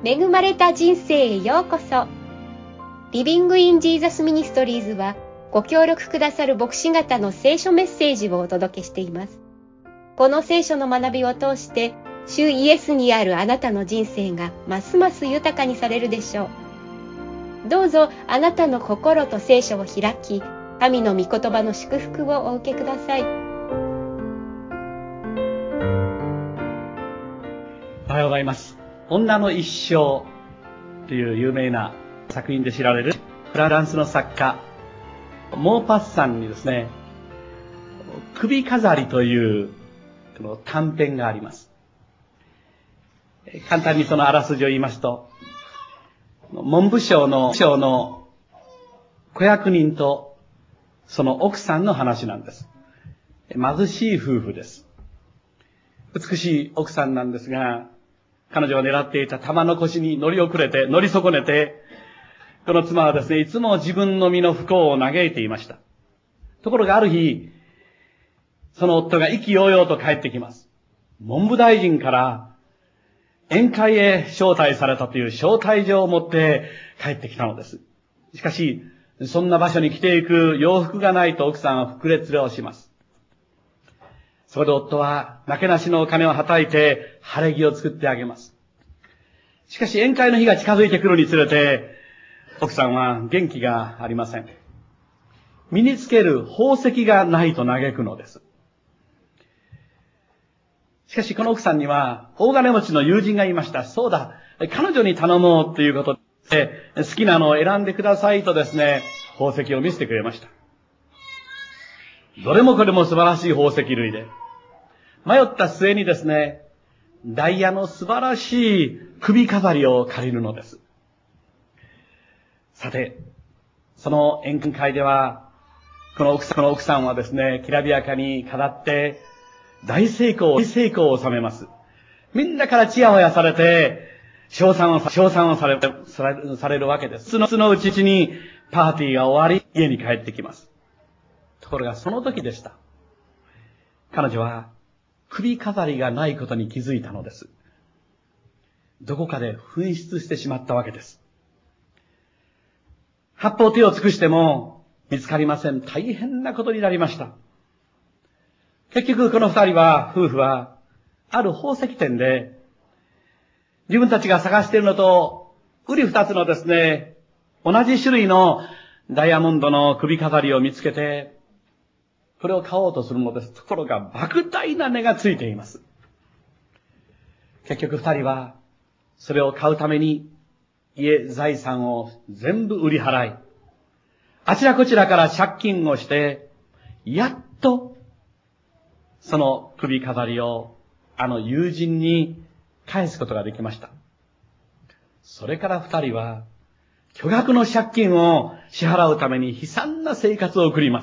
恵まれた人生へようこそ。リビングインジーザスミニストリーズはご協力くださる牧師方の聖書メッセージをお届けしています。この聖書の学びを通して主イエスにあるあなたの人生がますます豊かにされるでしょう。どうぞあなたの心と聖書を開き、神の御言葉の祝福をお受けください。 おはようございます。女の一生という有名な作品で知られるフランスの作家モーパッサンにですね、首飾りという短編があります。簡単にそのあらすじを言いますと、文部省の子役人とその奥さんの話なんです。貧しい夫婦です。美しい奥さんなんですが、彼女が狙っていた玉の腰に乗り損ねて、この妻はですね、いつも自分の身の不幸を嘆いていました。ところがある日、その夫が意気揚々と帰ってきます。文部大臣から宴会へ招待されたという招待状を持って帰ってきたのです。しかし、そんな場所に着ていく洋服がないと奥さんは膨れつれをします。そこで夫はなけなしのお金をはたいて晴れ着を作ってあげます。しかし宴会の日が近づいてくるにつれて、奥さんは元気がありません。身につける宝石がないと嘆くのです。しかしこの奥さんには大金持ちの友人がいました。そうだ、彼女に頼もうということで、好きなのを選んでくださいとですね、宝石を見せてくれました。どれもこれも素晴らしい宝石類で、迷った末にですね、ダイヤの素晴らしい首飾りを借りるのです。さて、その宴会では、この奥さんはですね、きらびやかに飾って、大成功を収めます。みんなからチヤホヤされて、称賛をされるわけです。そのうちにパーティーが終わり、家に帰ってきます。ところがその時でした。彼女は首飾りがないことに気づいたのです。どこかで紛失してしまったわけです。八方手を尽くしても見つかりません。大変なことになりました。結局この夫婦は、ある宝石店で、自分たちが探しているのと、瓜二つのですね、同じ種類のダイヤモンドの首飾りを見つけて、これを買おうとするのです。ところが莫大な値がついています。結局二人は、それを買うために、財産を全部売り払い、あちらこちらから借金をして、やっと、その首飾りをあの友人に返すことができました。それから二人は巨額の借金を支払うために悲惨な生活を送ります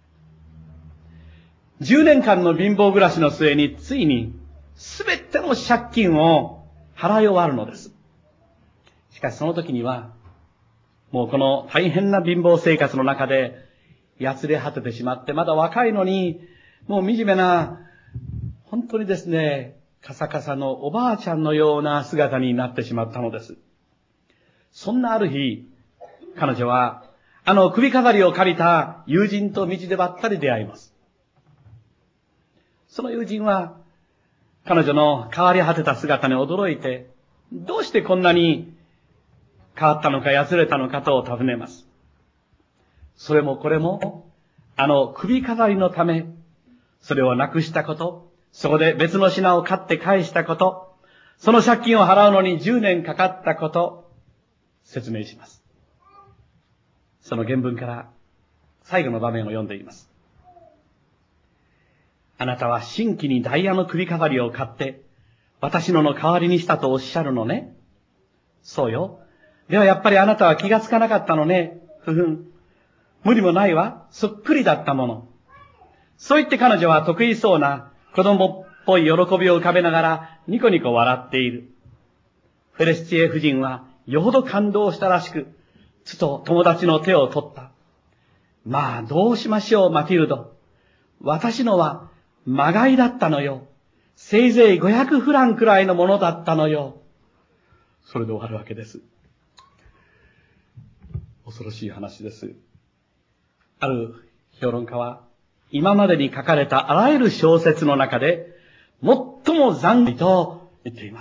。10年間の貧乏暮らしの末についに全ての借金を払い終わるのです。しかしその時にはもうこの大変な貧乏生活の中でやつれ果ててしまって、まだ若いのにもう惨めな、本当にですね、カサカサのおばあちゃんのような姿になってしまったのです。そんなある日、彼女はあの首飾りを借りた友人と道でばったり出会います。その友人は彼女の変わり果てた姿に驚いて、どうしてこんなに変わったのかやつれたのかと尋ねます。それもこれもあの首飾りのため、それをなくしたこと、そこで別の品を買って返したこと、その借金を払うのに10年かかったこと、説明します。その原文から最後の場面を読んでいます。あなたは新規にダイヤの首飾りを買って、私の代わりにしたとおっしゃるのね。そうよ。ではやっぱりあなたは気がつかなかったのね。ふふん。無理もないわ。そっくりだったもの。そう言って彼女は得意そうな子供っぽい喜びを浮かべながらニコニコ笑っている。フェレスチエ夫人はよほど感動したらしく、つと友達の手を取った。まあどうしましょうマティルド。私のはまがいだったのよ。せいぜい500フランくらいのものだったのよ。 それで終わるわけです。恐ろしい話です。ある評論家は、今までに書かれたあらゆる小説の中で、最も残悔と言っています。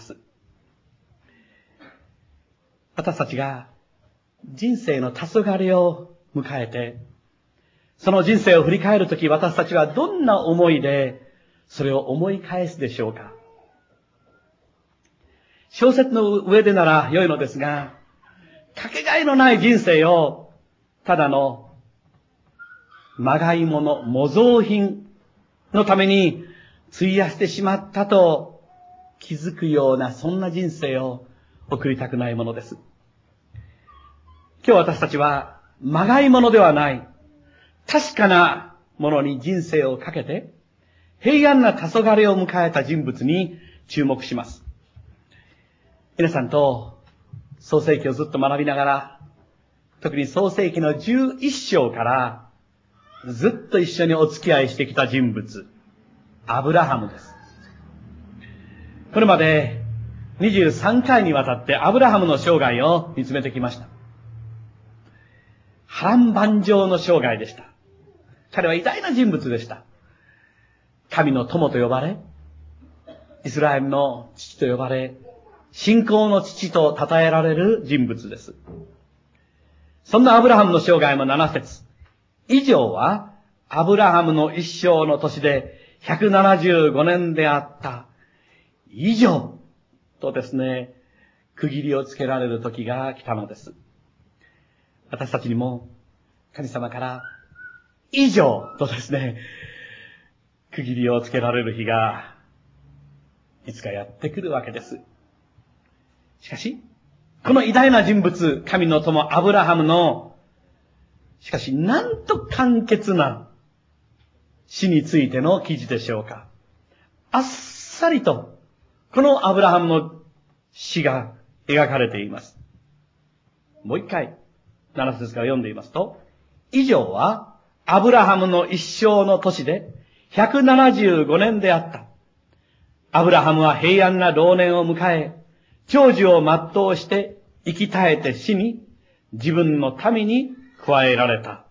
私たちが人生の黄昏を迎えて、その人生を振り返るとき、私たちはどんな思いでそれを思い返すでしょうか。小説の上でなら良いのですが、かけがえのない人生をただのまがいもの、模造品のために費やしてしまったと気づくような、そんな人生を送りたくないものです。今日私たちはまがいものではない、確かなものに人生をかけて、平安な黄昏を迎えた人物に注目します。皆さんと創世記をずっと学びながら、特に創世記の11章からずっと一緒にお付き合いしてきた人物、アブラハムです。これまで23回にわたってアブラハムの生涯を見つめてきました。波乱万丈の生涯でした。彼は偉大な人物でした。神の友と呼ばれ、イスラエルの父と呼ばれ、信仰の父と称えられる人物です。そんなアブラハムの生涯の7節以上は、アブラハムの一生の年で175年であった以上とですね、区切りをつけられる時が来たのです。私たちにも神様から以上とですね、区切りをつけられる日がいつかやってくるわけです。しかし、この偉大な人物、神の友アブラハムの、しかしなんと簡潔な死についての記事でしょうか。あっさりと、このアブラハムの死が描かれています。もう一回、7節から読んでいますと、以上は、アブラハムの一生の年で175年であった。アブラハムは平安な老年を迎え、長寿を全うして生き絶えて死に、自分の民に加えられた。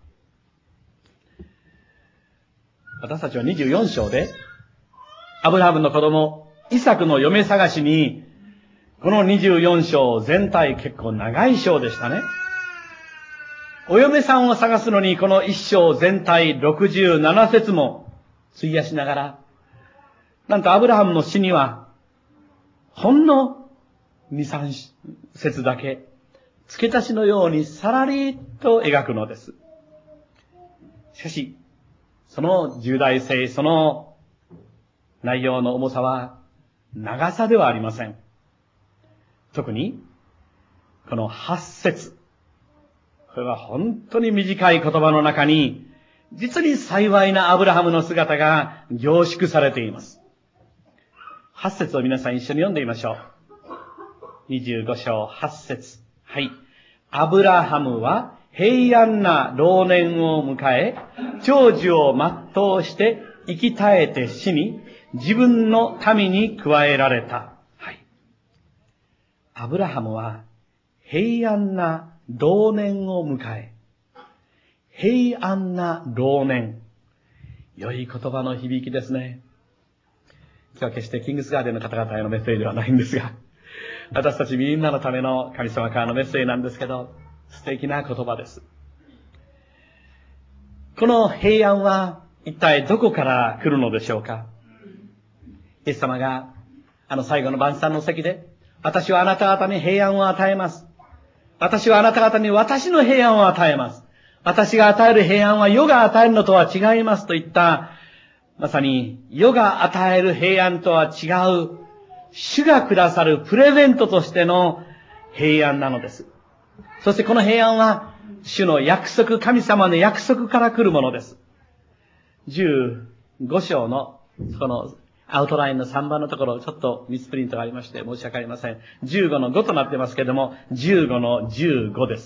私たちは24章で、アブラハムの子供、イサクの嫁探しに、この24章全体結構長い章でしたね。お嫁さんを探すのにこの一章全体67節も費やしながら、なんとアブラハムの死には、ほんの2、3節だけ、付け足しのようにさらりと描くのです。しかし、その重大性、その内容の重さは長さではありません。特に、この8節。これは本当に短い言葉の中に、実に幸いなアブラハムの姿が凝縮されています。8節を皆さん一緒に読んでみましょう。25章8節。はい。アブラハムは平安な老年を迎え、長寿を全うして生き絶えて死に、自分の民に加えられた。はい。アブラハムは平安な老年を迎え、平安な老年。良い言葉の響きですね。今日は決してキングスガーデンの方々へのメッセージではないんですが、私たちみんなのための神様からのメッセージなんですけど、素敵な言葉です。この平安は一体どこから来るのでしょうか。イエス様が最後の晩餐の席で、私はあなた方に平安を与えます。私はあなた方に私の平安を与えます。私が与える平安は世が与えるのとは違いますといった、まさに世が与える平安とは違う、主がくださるプレゼントとしての平安なのです。そしてこの平安は、主の約束、神様の約束から来るものです。15章のこのアウトラインの3番のところ、ちょっとミスプリントがありまして申し訳ありません。15の5となってますけれども、15の15です。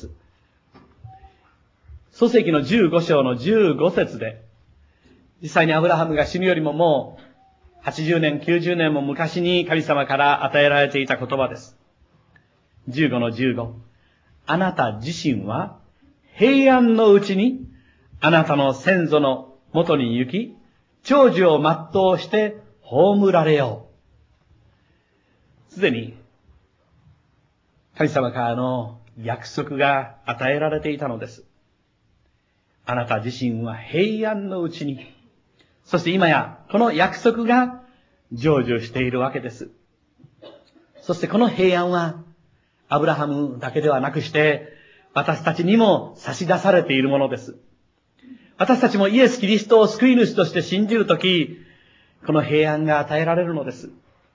創世記の15章の15節で、実際にアブラハムが死ぬよりももう80年、90年も昔に神様から与えられていた言葉です。 15-15。あなた自身は平安のうちにあなたの先祖の元に行き、長寿を全うして葬られよう。すでに神様からの約束が与えられていたのです。あなた自身は平安のうちに、そして今やこの約束が成就しているわけです。そしてこの平安はアブラハムだけではなくして私たちにも差し出されているものです。私たちもイエス・キリストを救い主として信じるとき、この平安が与えられるのです。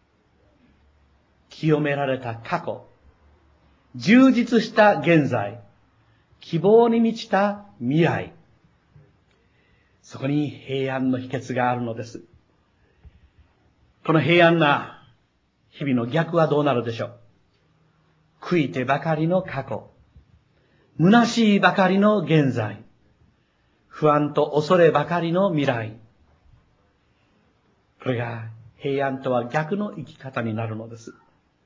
清められた過去、充実した現在、希望に満ちた未来、そこに平安の秘訣があるのです。この平安な日々の逆はどうなるでしょう。悔いてばかりの過去、虚しいばかりの現在、不安と恐ればかりの未来。これが平安とは逆の生き方になるのです。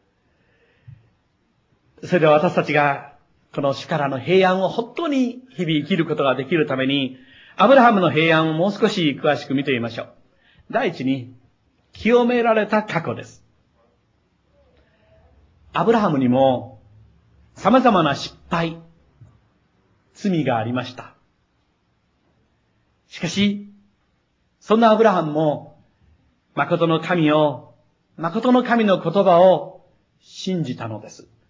それでは私たちがこの主からの平安を本当に日々生きることができるために、アブラハムの平安をもう少し詳しく見てみましょう。第一に、清められた過去です。アブラハムにも様々な失敗、罪がありました。しかし、そんなアブラハムも、誠の神の言葉を信じたのです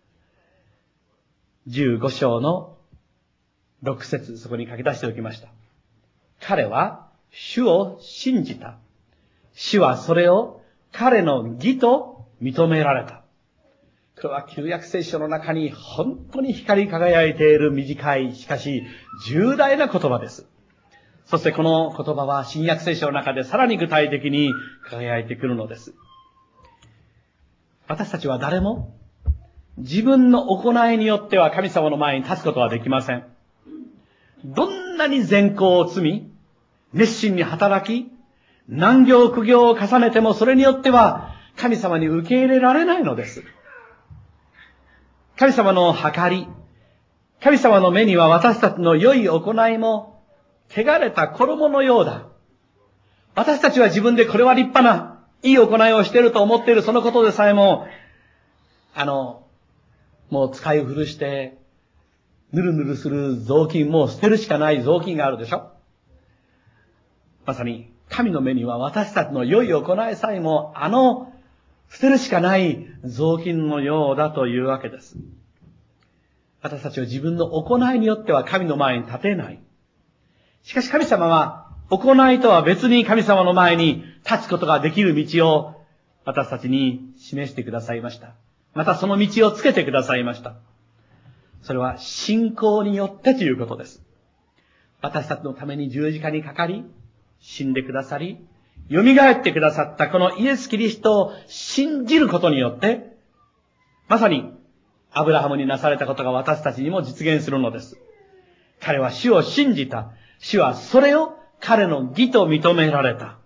。15章の6節、そこに書き出しておきました。彼は主を信じた。主はそれを彼の義と認められた。これは旧約聖書の中に本当に光り輝いている短い、しかし重大な言葉です。そしてこの言葉は新約聖書の中でさらに具体的に輝いてくるのです。私たちは誰も自分の行いによっては神様の前に立つことはできません。どんなに善行を積み、熱心に働き、難行苦行を重ねてもそれによっては神様に受け入れられないのです。神様の計り、神様の目には私たちの良い行いも汚れた衣のようだ。私たちは自分でこれは立派ないい行いをしていると思っているそのことでさえも、もう使い古して、ぬるぬるする雑巾、もう捨てるしかない雑巾があるでしょ。まさに神の目には私たちの良い行いさえも捨てるしかない雑巾のようだというわけです。私たちは自分の行いによっては神の前に立てない。しかし神様は行いとは別に神様の前に立つことができる道を私たちに示してくださいました。またその道をつけてくださいました。それは信仰によってということです。私たちのために十字架にかかり、死んでくださり、蘇ってくださったこのイエス・キリストを信じることによって、まさにアブラハムになされたことが私たちにも実現するのです。彼は主を信じた。主はそれを彼の義と認められた。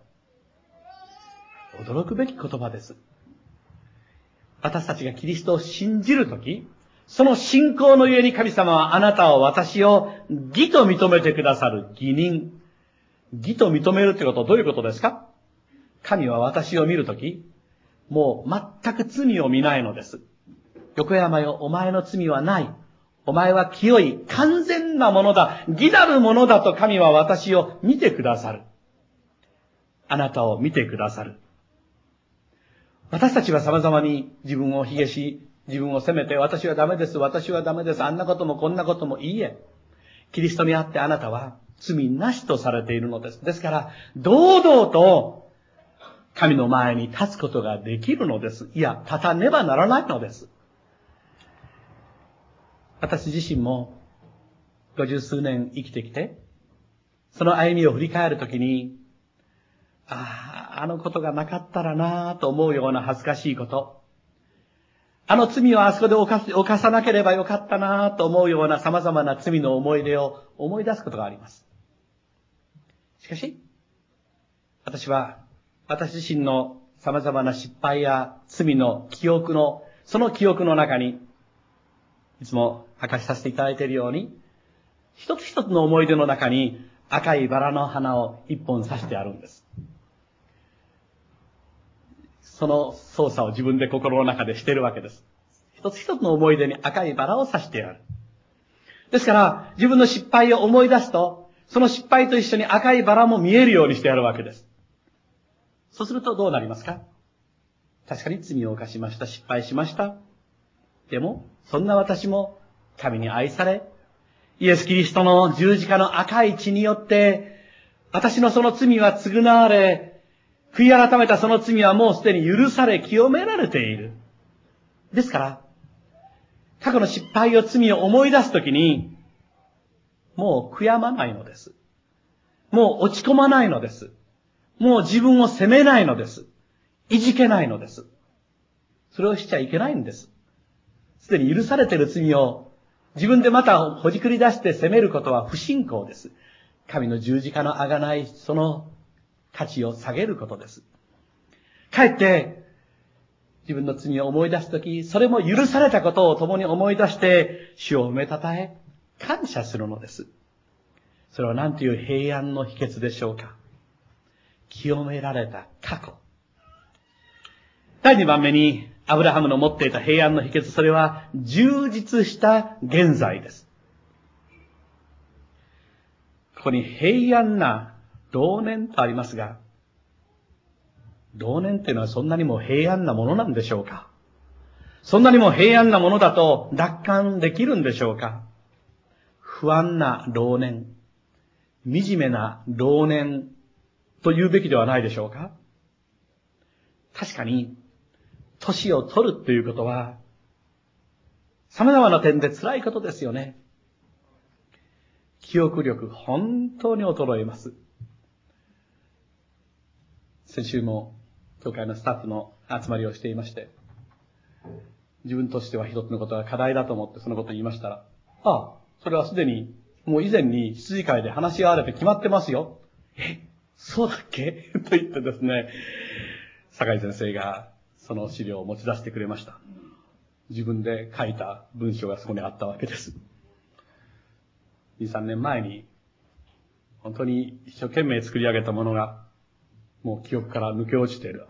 驚くべき言葉です。私たちがキリストを信じるとき、その信仰のゆえに神様はあなたを私を義と認めてくださる義人。義と認めるということはどういうことですか？神は私を見るとき、もう全く罪を見ないのです。横山よ、お前の罪はない。お前は清い、完全なものだ。義なるものだと神は私を見てくださる。あなたを見てくださる。私たちは様々に自分を卑下し、自分を責めて、私はダメです、私はダメです、あんなこともこんなこともいいえ。キリストにあってあなたは罪なしとされているのです。ですから、堂々と神の前に立つことができるのです。いや、立たねばならないのです。私自身も50数年生きてきて、その歩みを振り返るときに、あのことがなかったらなぁと思うような恥ずかしいこと、あの罪をあそこで犯さなければよかったなぁと思うような様々な罪の思い出を思い出すことがあります。しかし、私は私自身の様々な失敗や罪の記憶の、その記憶の中に、 いつも明かしさせていただいているように、一つ一つの思い出の中に赤いバラの花を一本刺してあるんです。その操作を自分で心の中でしているわけです。一つ一つの思い出に赤いバラを刺してある。ですから、自分の失敗を思い出すと、その失敗と一緒に赤いバラも見えるようにしてあるわけです。そうするとどうなりますか？確かに罪を犯しました。失敗しました。でも、そんな私も神に愛され、イエス・キリストの十字架の赤い血によって、私のその罪は償われ、悔い改めたその罪はもうすでに許され、清められている。ですから、過去の失敗を罪を思い出すときに、もう悔やまないのです。もう落ち込まないのです。もう自分を責めないのです。いじけないのです。それをしちゃいけないんです。すでに許されている罪を自分でまたほじくり出して責めることは不信仰です。神の十字架の贖い、その価値を下げることです。かえって、自分の罪を思い出すとき、それも許されたことを共に思い出して、主を褒めたたえ、感謝するのです。それは何という平安の秘訣でしょうか。清められた過去。第2番目に、アブラハムの持っていた平安の秘訣、それは充実した現在です。ここに平安な老年とありますが、老年っていうのはそんなにも平安なものなんでしょうか？そんなにも平安なものだと楽観できるんでしょうか？不安な老年、惨めな老年と言うべきではないでしょうか？確かに、年を取るということは、様々な点で辛いことですよね。記憶力、本当に衰えます。先週も、教会のスタッフの集まりをしていまして、自分としては一つのことが課題だと思ってそのことを言いましたら、それはすでに、もう以前に羊会で話し合われて決まってますよ。そうだっけと言ってですね、坂井先生がその資料を持ち出してくれました。自分で書いた文章がそこにあったわけです。2、3年前に、本当に一生懸命作り上げたものが、もう記憶から抜け落ちている。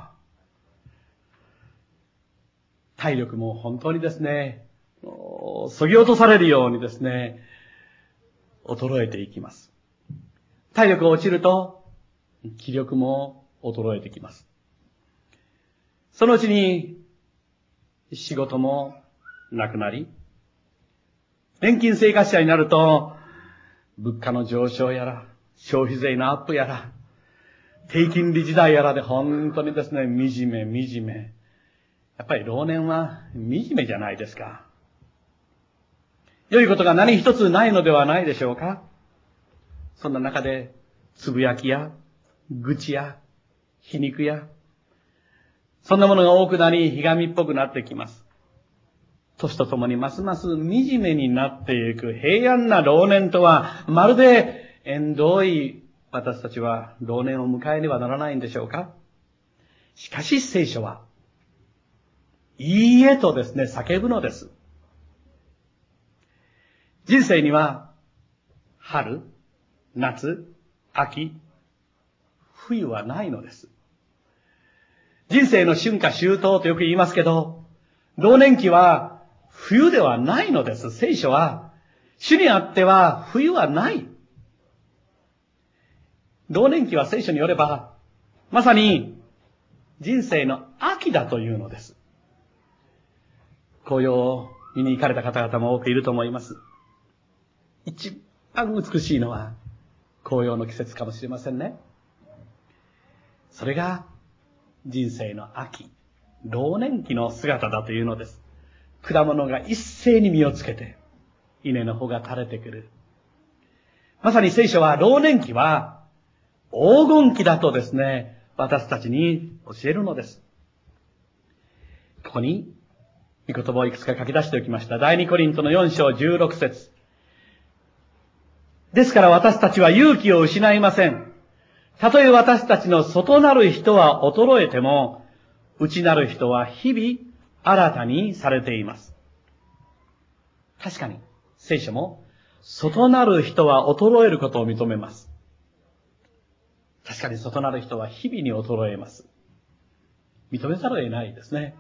体力も本当にですね、削ぎ落とされるようにですね、衰えていきます。体力が落ちると、気力も衰えてきます。そのうちに、仕事もなくなり、年金生活者になると、物価の上昇やら、消費税のアップやら、低金利時代やらで本当にですね、惨め。やっぱり老年は惨めじゃないですか。良いことが何一つないのではないでしょうか。そんな中で、つぶやきや、愚痴や、皮肉や、そんなものが多くなり、ひがみっぽくなってきます。年とともにますます惨めになっていく平安な老年とは、まるで縁遠い私たちは老年を迎えねばならないんでしょうか。しかし聖書は、いいえとですね、叫ぶのです。人生には、春、夏、秋、冬はないのです。人生の春夏秋冬とよく言いますけど、老年期は冬ではないのです。聖書は、主にあっては冬はない。老年期は聖書によれば、まさに人生の秋だというのです。紅葉を見に行かれた方々も多くいると思います。一番美しいのは紅葉の季節かもしれませんね。それが人生の秋、老年期の姿だというのです。果物が一斉に実をつけて、稲の穂が垂れてくる。まさに聖書は老年期は黄金期だとですね、私たちに教えるのです。ここに御言葉をいくつか書き出しておきました。第2コリントの4章16節。ですから私たちは勇気を失いません。たとえ私たちの外なる人は衰えても、内なる人は日々新たにされています。 確かに、聖書も、外なる人は衰えることを認めます。確かに外なる人は日々に衰えます。認めざるを得ないですね。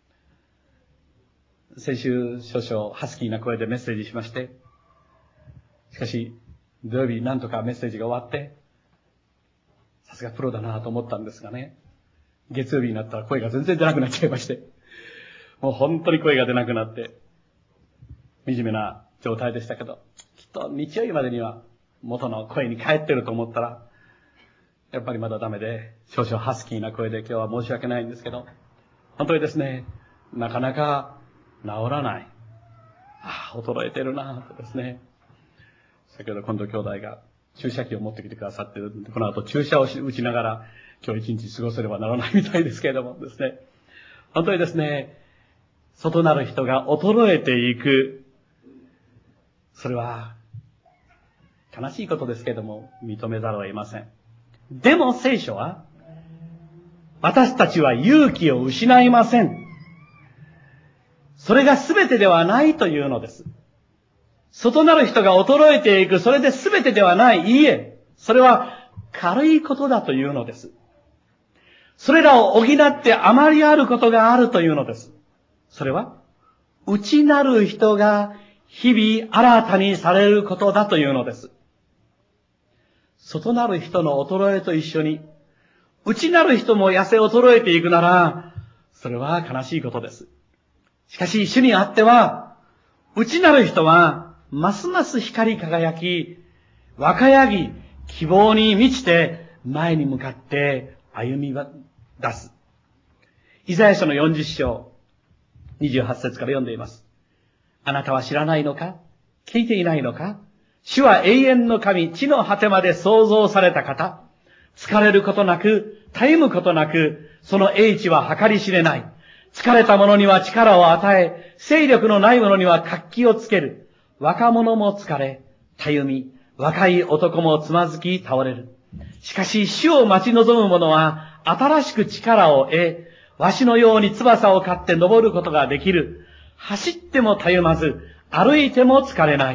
先週少々ハスキーな声でメッセージしまして、しかし土曜日なんとかメッセージが終わって、さすがプロだなと思ったんですがね、月曜日になったら声が全然出なくなっちゃいまして、もう本当に声が出なくなって、惨めな状態でしたけど、きっと日曜日までには元の声に帰ってると思ったら、やっぱりまだダメで、少々ハスキーな声で今日は申し訳ないんですけど、本当にですね、なかなか治らない。衰えてるなとですね。先ほど今度兄弟が注射器を持ってきてくださって、この後注射を打ちながら今日一日過ごせればならないみたいですけれどもですね。本当にですね、外なる人が衰えていく。それは悲しいことですけれども認めざるを得ません。でも聖書は、私たちは勇気を失いません。それが全てではないというのです。外なる人が衰えていく、それで全てではない。いいえ、それは軽いことだというのです。それらを補ってあまりあることがあるというのです。それは、内なる人が日々新たにされることだというのです。外なる人の衰えと一緒に、内なる人も痩せ衰えていくなら、それは悲しいことです。しかし、主にあっては、内なる人は、ますます光り輝き、若やぎ、希望に満ちて、前に向かって歩み出す。イザヤ書の40章、28節から読んでいます。あなたは知らないのか？聞いていないのか？主は永遠の神、地の果てまで創造された方。疲れることなく、たゆむことなく、その英知は計り知れない。疲れた者には力を与え、勢力のない者には活気をつける。若者も疲れ、たゆみ、若い男もつまずき倒れる。しかし主を待ち望む者は、新しく力を得、わしのように翼を刈って登ることができる。走ってもたゆまず、歩いても疲れない。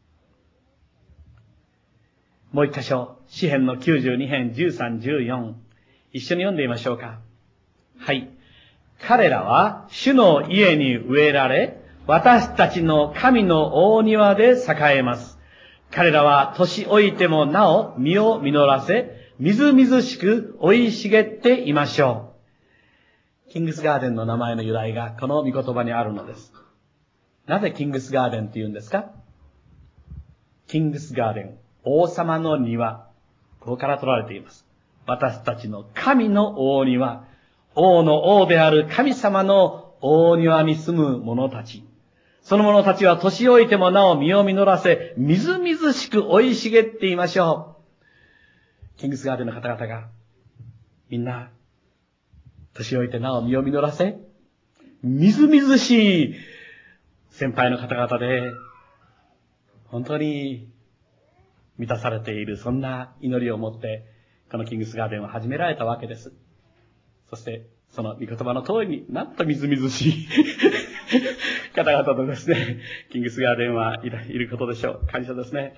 もう一箇所、詩編の92編13、14。一緒に読んでみましょうか。はい。彼らは主の家に植えられ、私たちの神の大庭で栄えます。彼らは年老いてもなお実を実らせ、みずみずしく生い茂っていましょう。キングスガーデンの名前の由来がこの御言葉にあるのです。なぜキングスガーデンと言うんですか？キングスガーデン、王様の庭。ここから取られています。私たちの神の大庭。王の王である神様の大庭に住む者たち。その者たちは年老いてもなお実を実らせ、みずみずしく生い茂っていましょう。キングスガーデンの方々が、みんな、年老いてなお実を実らせ、みずみずしい先輩の方々で、本当に満たされている、そんな祈りを持って、このキングスガーデンを始められたわけです。そして、その御言葉の通りに、なんとみずみずしい方々とですね、キングスガーデンはいることでしょう。感謝ですね。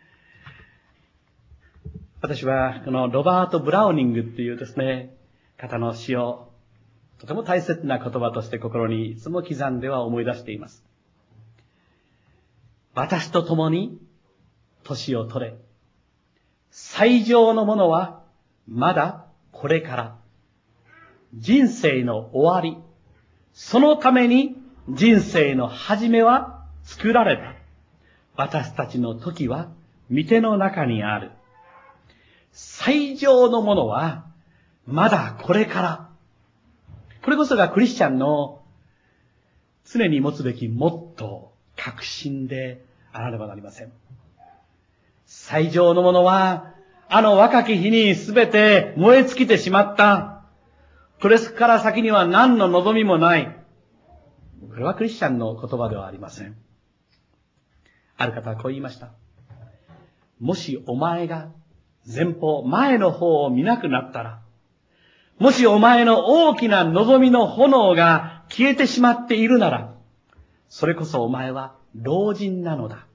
私は、このロバート・ブラウニングっていうですね、方の詩を、とても大切な言葉として心にいつも刻んでは思い出しています。私と共に、年を取れ。最上のものは、まだこれから。人生の終わり。そのために人生の始めは作られた。私たちの時は御手の中にある。最上のものはまだこれから。これこそがクリスチャンの常に持つべきモットー、確信であらねばなりません。最上のものはあの若き日にすべて燃え尽きてしまった。これから先には何の望みもない。これはクリスチャンの言葉ではありません。ある方はこう言いました。もしお前が前方、前の方を見なくなったら、もしお前の大きな望みの炎が消えてしまっているなら、それこそお前は老人なのだ。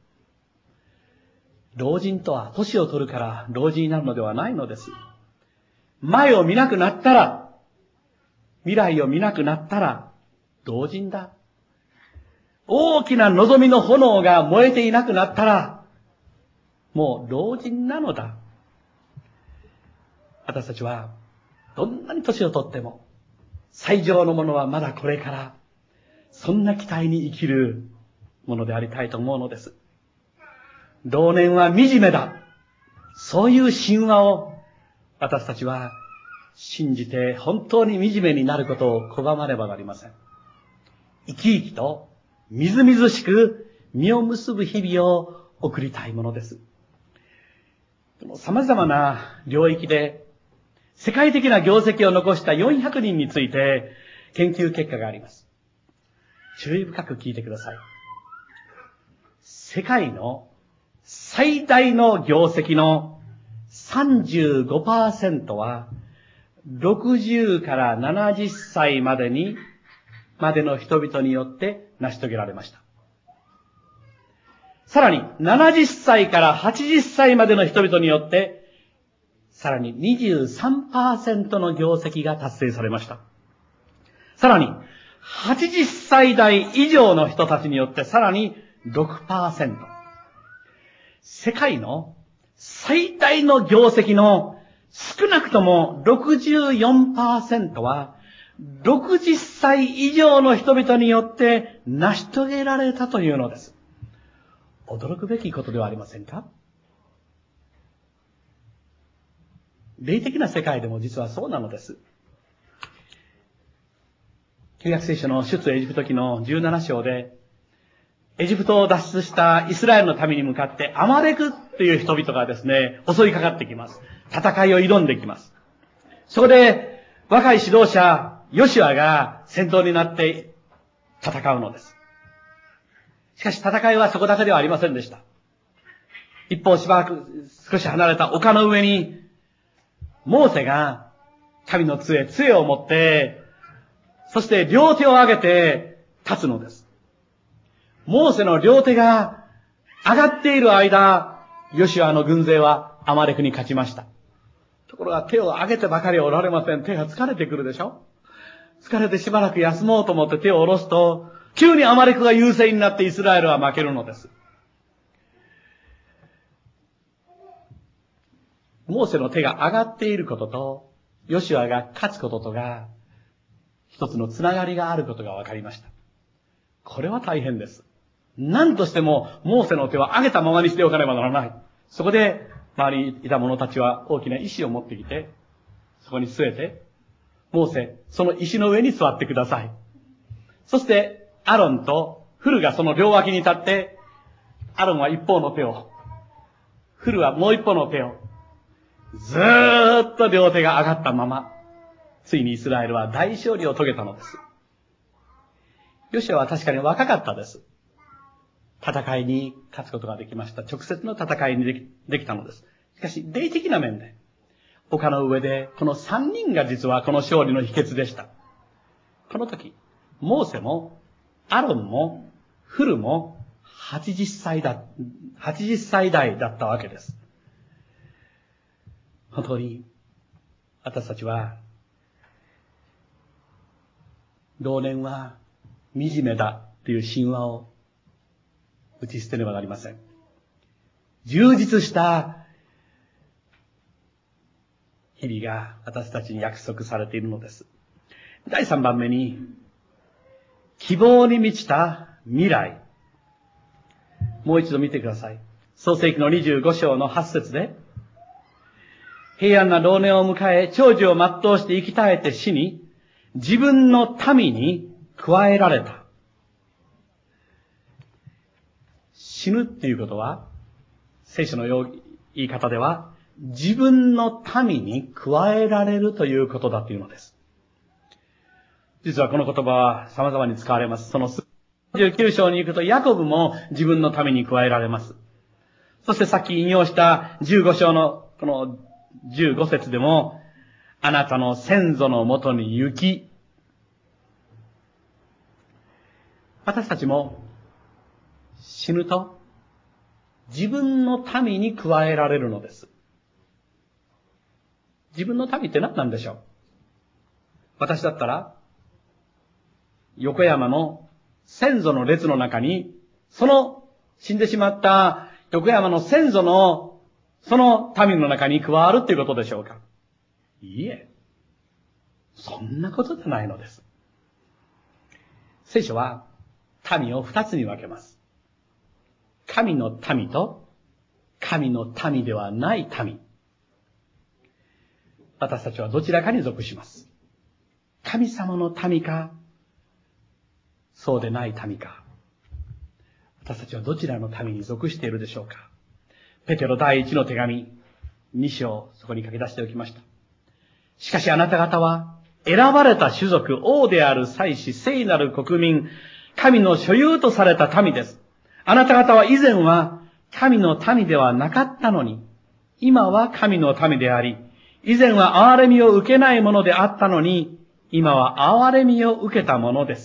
老人とは年を取るから老人になるのではないのです。前を見なくなったら、未来を見なくなったら老人だ。大きな望みの炎が燃えていなくなったら、もう老人なのだ。私たちはどんなに年を取っても、最上のものはまだこれから、そんな期待に生きるものでありたいと思うのです。老年は惨めだ。そういう神話を私たちは信じて本当に惨めになることを拒まねばなりません。生き生きとみずみずしく実を結ぶ日々を送りたいものです。様々な領域で世界的な業績を残した400人について研究結果があります。注意深く聞いてください。世界の最大の業績の 35% は60から70歳までの人々によって成し遂げられました。さらに70歳から80歳までの人々によってさらに 23% の業績が達成されました。さらに80歳代以上の人たちによってさらに 6%。世界の最大の業績の少なくとも 64% は60歳以上の人々によって成し遂げられたというのです。驚くべきことではありませんか？霊的な世界でも実はそうなのです。旧約聖書の出エジプト記の17章で、エジプトを脱出したイスラエルの民に向かってアマレクという人々がですね、襲いかかってきます。戦いを挑んできます。そこで若い指導者ヨシュアが先頭になって戦うのです。しかし戦いはそこだけではありませんでした。一方しばらく少し離れた丘の上にモーセが神の杖を持って、そして両手を上げて立つのです。モーセの両手が上がっている間、ヨシュアの軍勢はアマレクに勝ちました。ところが手を上げてばかりはおられません。手が疲れてくるでしょ？疲れてしばらく休もうと思って手を下ろすと、急にアマレクが優勢になってイスラエルは負けるのです。モーセの手が上がっていることと、ヨシュアが勝つこととが、一つのつながりがあることが分かりました。これは大変です。何としても、モーセの手は上げたままにしておかねばならない。そこで、周りにいた者たちは大きな石を持ってきて、そこに据えて、モーセ、その石の上に座ってください。そして、アロンとフルがその両脇に立って、アロンは一方の手を、フルはもう一方の手を、ずーっと両手が上がったまま、ついにイスラエルは大勝利を遂げたのです。ヨシュアは確かに若かったです。戦いに勝つことができました。直接の戦いにできたのです。しかし、霊的な面で、丘の上で、この3人が実はこの勝利の秘訣でした。この時、モーセも、アロンも、フルも、80歳代だったわけです。本当に、私たちは、老年は惨めだという神話を打ち捨てねばなりません。充実した日々が私たちに約束されているのです。第3番目に、希望に満ちた未来。もう一度見てください。創世記の25章の8節で、平安な老年を迎え、長寿を全うして生き絶えて死に、自分の民に加えられた。死ぬっていうことは、聖書の言い方では、自分の民に加えられるということだというのです。実はこの言葉は様々に使われます。その19章に行くと、ヤコブも自分の民に加えられます。そしてさっき引用した15章のこの15節でも、あなたの先祖のもとに行き、私たちも死ぬと自分の民に加えられるのです。自分の民って何なんでしょう。私だったら、横山の先祖の列の中に、その死んでしまった横山の先祖のその民の中に加わるっていうことでしょうか。いいえ。そんなことじゃないのです。聖書は民を二つに分けます。神の民と神の民ではない民。私たちはどちらかに属します。神様の民か、そうでない民か。私たちはどちらの民に属しているでしょうか。ペテロ第一の手紙、2章、そこに書き出しておきました。しかしあなた方は、選ばれた種族、王である祭司、聖なる国民、神の所有とされた民です。あなた方は以前は神の民ではなかったのに、今は神の民であり、以前は憐れみを受けないものであったのに、今は憐れみを受けたものです。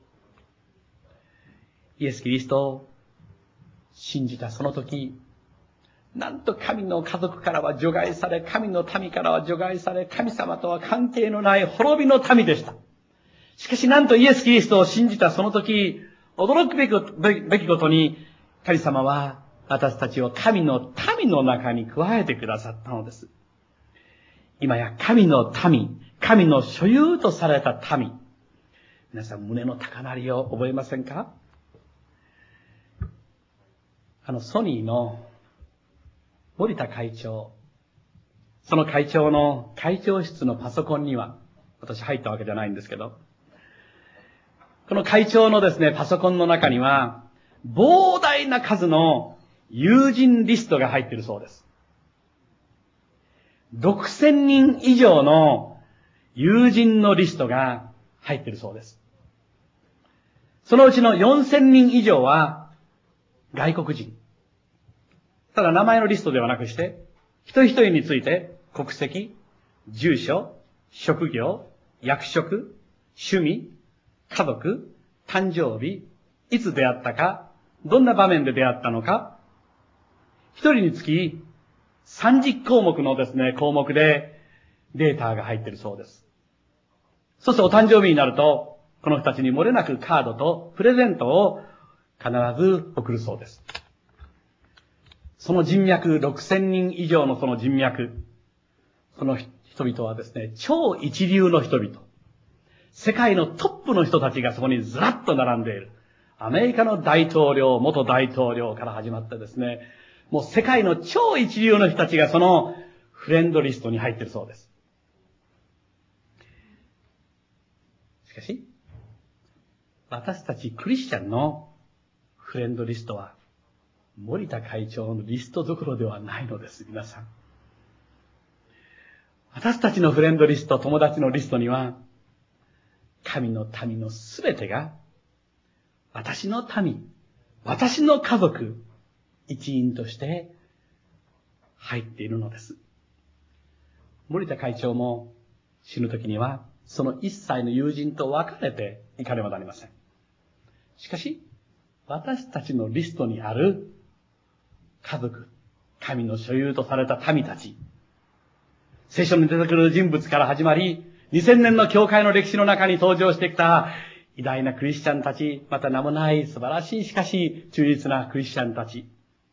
イエス・キリストを信じたその時、なんと神の家族からは除外され、神の民からは除外され、神様とは関係のない滅びの民でした。しかしなんとイエス・キリストを信じたその時、驚くべきことに、神様は私たちを神の民の中に加えてくださったのです。今や神の民、神の所有とされた民。皆さん胸の高鳴りを覚えませんか？ソニーの森田会長、その会長の会長室のパソコンには、私入ったわけじゃないんですけど、この会長のですね、パソコンの中には、膨大な数の友人リストが入っているそうです。6000人以上の友人のリストが入っているそうです。そのうちの4000人以上は外国人。ただ名前のリストではなくして、一人一人について国籍、住所、職業、役職、趣味、家族、誕生日、いつ出会ったか、どんな場面で出会ったのか、一人につき30項目のですね、項目でデータが入っているそうです。そしてお誕生日になると、この人たちに漏れなくカードとプレゼントを必ず送るそうです。その人脈、6000人以上のその人脈、その人々はですね、超一流の人々。世界のトップの人たちがそこにずらっと並んでいる。アメリカの大統領、元大統領から始まってですね、もう世界の超一流の人たちがそのフレンドリストに入っているそうです。しかし、私たちクリスチャンのフレンドリストは、森田会長のリストどころではないのです、皆さん。私たちのフレンドリスト、友達のリストには、神の民のすべてが、私の民、私の家族、一員として入っているのです。森田会長も死ぬ時には、その一切の友人と別れていかねばなりません。しかし、私たちのリストにある家族、神の所有とされた民たち、聖書に出てくる人物から始まり、2000年の教会の歴史の中に登場してきた偉大なクリスチャンたち、また名もない素晴らしいしかし忠実なクリスチャンたち、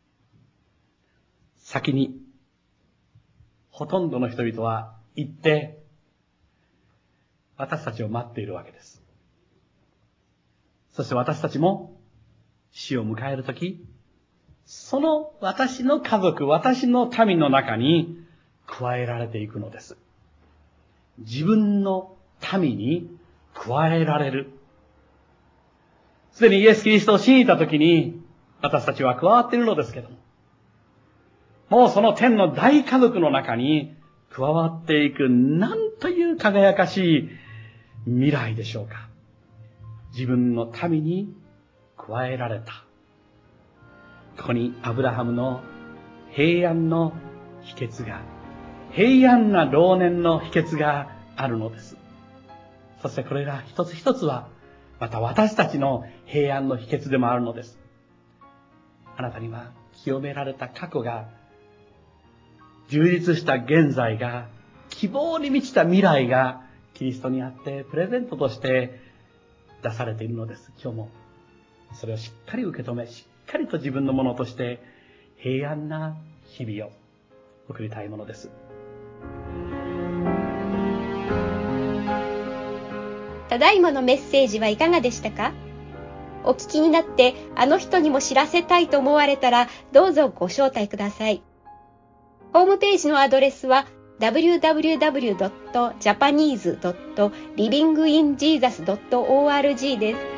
先にほとんどの人々は行って私たちを待っているわけです。そして私たちも死を迎えるとき、その私の家族、私の民の中に加えられていくのです。自分の民に加えられる。すでにイエス・キリストを信じたときに私たちは加わっているのですけども、もうその天の大家族の中に加わっていく、なんという輝かしい未来でしょうか。自分の民に加えられた。ここにアブラハムの平安の秘訣が、平安な老年の秘訣があるのです。そしてこれら一つ一つは、また私たちの平安の秘訣でもあるのです。 あなたには清められた過去が、充実した現在が、希望に満ちた未来がキリストにあってプレゼントとして出されているのです。今日もそれをしっかり受け止め、しっかりと自分のものとして平安な日々を送りたいものです。 ただいまのメッセージはいかがでしたか？お聞きになってあの人にも知らせたいと思われたら、どうぞご招待ください。ホームページのアドレスは www.japanese.livinginjesus.org です。